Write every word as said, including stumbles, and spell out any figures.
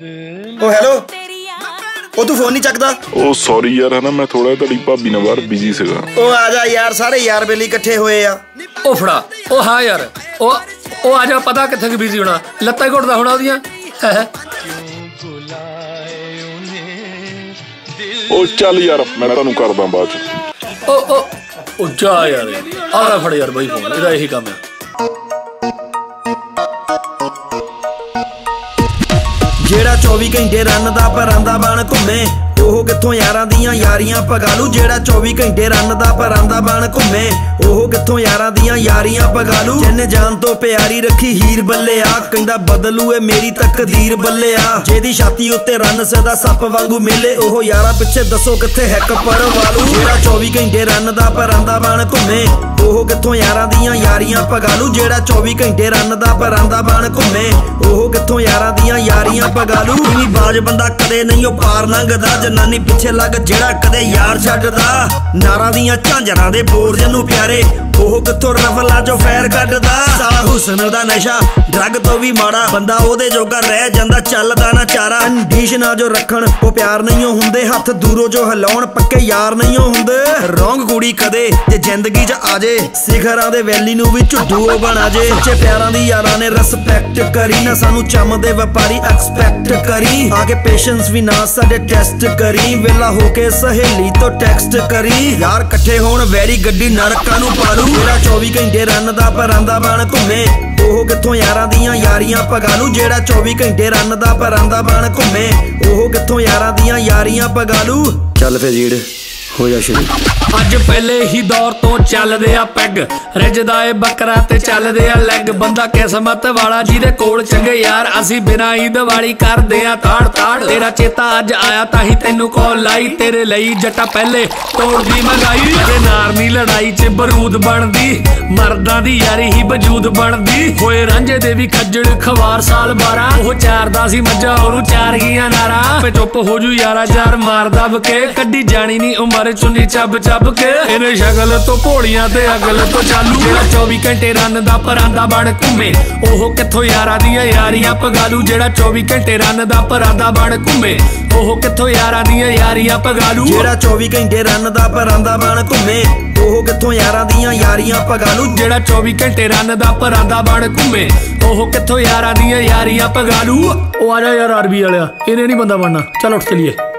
ओ hello ओ तू phone नहीं चकदा। ओ sorry यार, है ना मैं थोड़ा तेरी भाभी नाल बाहर बिजी सीगा। ओ आजा यार, सारे यार बेली इकट्ठे होए आ। ओ फड़ा ओ हाँ यार ओ ओ आजा, पता कित्थे बिजी होना, लत्तां ही घुटदा होना ओदियां। ओ चल यार, मैं तुहानू करदा बाद च। ओ ओ ओ जा यार, आ ले फड़ यार बाई फोन, इहदा यही काम है। जेड़ा चौबी घंटे रन दा परांदा बन घुमे, ओह कित्थों यारां दियां यारियां पगालू। जेड़ा चौबी घंटे रन दा परांदा बन घुमे, ओह कित्थों यारां दियां यारियां पगालू। जिन्ने जान तो प्यारी रखी हीर बल्ले आ, कहंदा बदलू ए मेरी तकदीर बल्ले आ। जेदी छाती उत्ते रन सदा सप वांगू मिले, ओह यारा पिछे दसो कित्थे हैक पर वालू। जेड़ा चौबी घंटे रन दा परांदा बन घुमे, ओह कित्थों यारां दियां यारियां पगालू। जेड़ा चौबी घंटे रन दा परांदा बन घुमे, ओह कित्थों यारां दियां यारियां पगालू। इनी बाज बंदा कदे नहीं ओ पार लंघदा, जनानी पिछे लग जेड़ा कदे यार छड्डदा। नारा दियां झांजरां दे बोर जन्नू प्यारे, ओह कित्थों रफला जो फैर कड्डदा। साला हुस्न दा नशा ड्रग तो भी माड़ा, बंदा ओहदे जोगा रह जांदा चलदा ना चारा। कंडीशनां जो रखण ओ प्यार नहीं हुंदे, हत्थ दूरों जो हिलाउण पक्के यार नहीं हुंदे। रौंग कुड़ी कदे जे जिंदगी च आ जे, सिखरां दे वैली नूं भी झुड्डू ओ बना जे। सच्चे प्यारां दी यारां ने रिस्पैक्ट करी ना, सानू चमदे व्यापारी एक्सपैक्ट करी। आके पेशेंस भी ना साडे टेस्ट करी, वेला होके सहेली तो टैक्सट करी। यार कट्ठे होण वैरी गड्डी नरकां नूं पालू। जेड़ा चौबी घंटे रन दा परांदा बन घुमे, ओह कित्थों यारां दियां यारियां पगालू। जेड़ा चौबी घंटे रन दा परांदा बन घुमे, ओह कित्थों यारां दियां यारियां पगालू। चल फे जीड़ हो जा शुरू। अज पहले ही दौर तो चलदे आ पैग, रिजदा ए बकरा ते चलदे आ लैग। बंदा किस्मत वाला जिहदे कोल चंगे यार, असी बिना ही दिवाली करदे आ ताड़ ताड़। तेरा चेता अज आया ताही तैनू कॉल लाई, तेरे लई जट्टा पहले तोड़दी मंगाई। अजे नारनी लड़ाई च बरूद बनदी, मर्दां दी यारी ही वजूद बनदी। होए रांझे दे भी खज्जड़ खवार साल बारह, ओह चारदा सी मज्जां ओनू चार गियां नारा। पे चुप हो जू यारा चार मार दब के, कड्डी जानी नी उमर चुन्नी चब चब के। इन्हें शगल तो भोलियां ते अगल तो चालू। जेड़ा चौबी घंटे रन दा परांदा बन घुमे, ओह कित्थों यारां दियां यारियां पगालू। जेड़ा चौबी घंटे रन दा परांदा बन घुमे, ओह कित्थों यारां दियां यारियां पगालू। जेड़ा चौबी घंटे रन दा परांदा बन घुमे, ओह कित्थों यारां दियां यारियां पगालू। जेड़ा चौबी घंटे रन दा परांदा बन घुमे, ओह कित्थों यारां दियां यारियां पगालू। ओ आजा यार आरबी वालिया, इन्हें नहीं बंदा बनना, चल उठ चलिए।